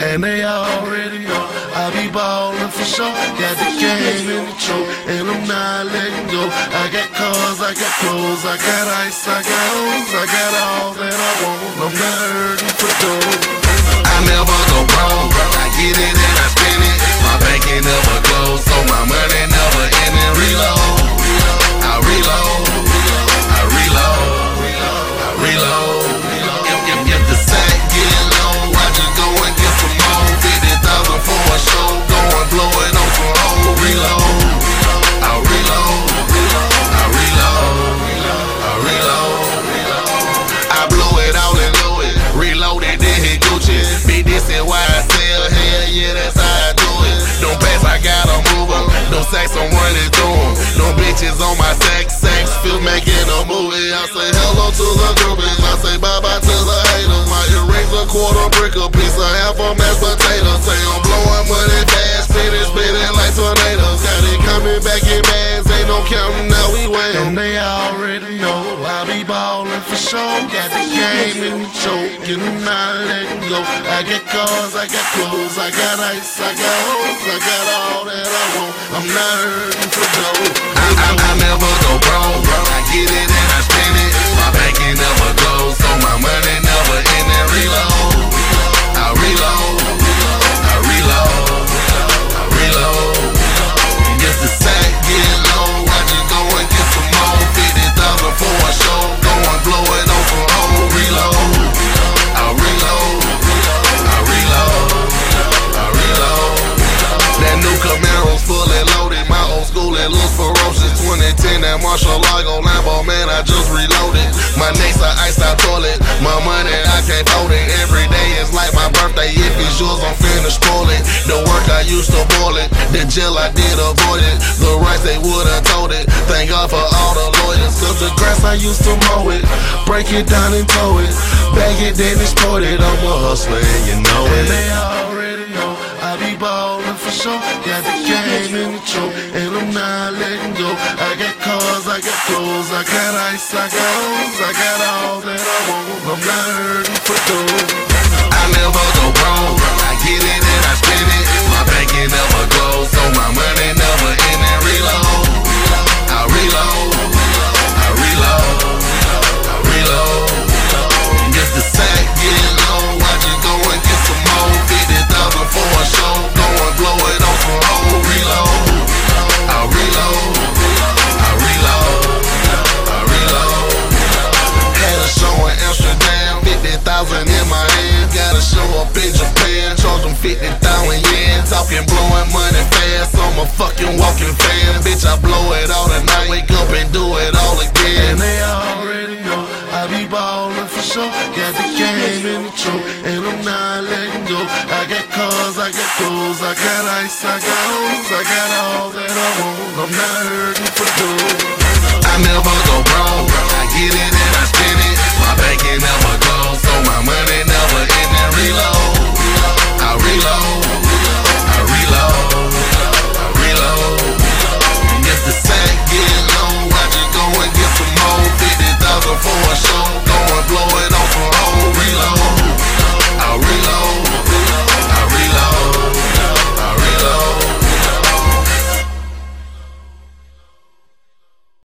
And they already know I be ballin' for sure. Got the game in the choke, and I'm not letting go. I got cars, I got clothes, I got ice, I got hoes, I got all that I want. I'm not hurting for dough. I never go broke. I get it and I spend it. My bank ain't never closed, so my money never end. And reload, I reload, I reload, I reload. If the sack get low, I just go and get some more. 50,000 for a show, go and blow it on some old. Reload, I reload, I reload, I reload. I blow it all and low it, reload it, then hit Gucci. Be this and why I sell, hell yeah, that's how I do it. Don't pass, I gotta move em. No sacks, I'm running through em. No bitches on my sex, feel making a movie. I say hello to the groupies, I say bye-bye to the haters. My earrings a quarter brick, a piece of half a mashed potato. Say I'm blowing money fast, spinning like tornadoes. Got it coming back in bags, ain't no counting, now we wait. And they already know I be ballin' for sure. Got the game in the choke, and I'm not letting go. I got cars, I got clothes, I got ice, I got hoes, I got all that I want. I'm not hurting for dough. I never go broke. I get it and I spend it. My bank ain't never closed, so my money never end. And reload, I reload, I reload, I reload. If the sack get low, I just go and get some more. 50,000 for a show, go and blow it on some old. Reload, I reload, I reload, I reload. That new Camaro's fully loaded. My old school, it looks ferocious. 2010, that Murcielago Lambo, man, I just reloaded. My neck's a iced out toilet. My money, I can't fold it. Every day is like my birthday. If it's yours, I'm finna spoil it. The work I used to boil it. The jail I did avoid it. The rights they would've told it. Thank God for all the lawyers. Cause the grass I used to mow it. Break it down and tow it. Bag it, then export it. I'm a hustler and you know it. And they already know I be ballin' for sure. Got the game in the choke, and I'm not letting go. I got cars, I got clothes, I got ice, I got hoes, I got all that I want. I'm not hurting for dough. I never go broke. I get it and I spend it. My bank ain't never closed, so my money never end. And reload, I reload, I reload. If the sack get low, I just go and get some more. 50,000 for a show, go and blow it on some old. Reload, I reload, I reload, I reload. Had a show in Amsterdam, 50,000 in my hand. Got a show up in Japan, charge them 50,000 yen. Talking blowing money fast, I'm a fucking walking fan. Bitch, I blow it all tonight, wake up and do it all again. And they already know I be ballin' for sure. Got the game in the choke, and I'm not letting go. I got cars, I got clothes, I got ice, I got hoes, I got all that I want. I'm not hurting for dough. I never go broke. I get it and I spend